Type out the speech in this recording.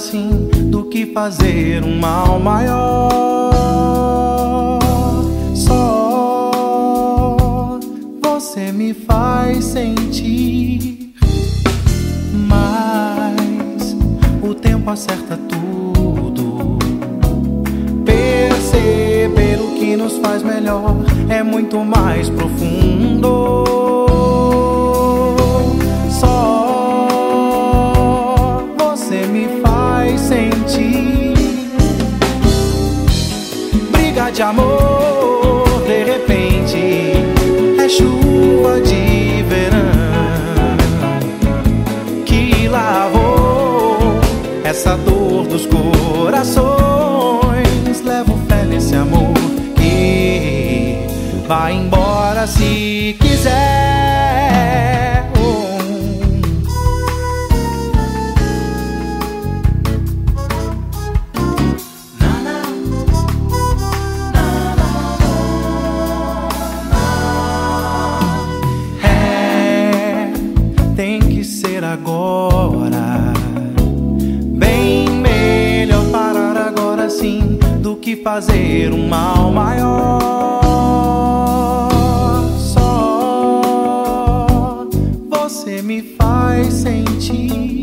assim do que fazer um mal maior. Só você me faz sentir, mas o tempo acerta tudo. Perceber o que nos faz melhor é muito mais profundo. Só você me faz sentir. Briga de amor, de repente é chuva de verão que lavou essa dor dos corações. Levo fé nesse amor que vai embora se quiser. É, tem que ser agora. Bem melhor parar agora sim do que fazer um mal maior. Só você me faz sentir.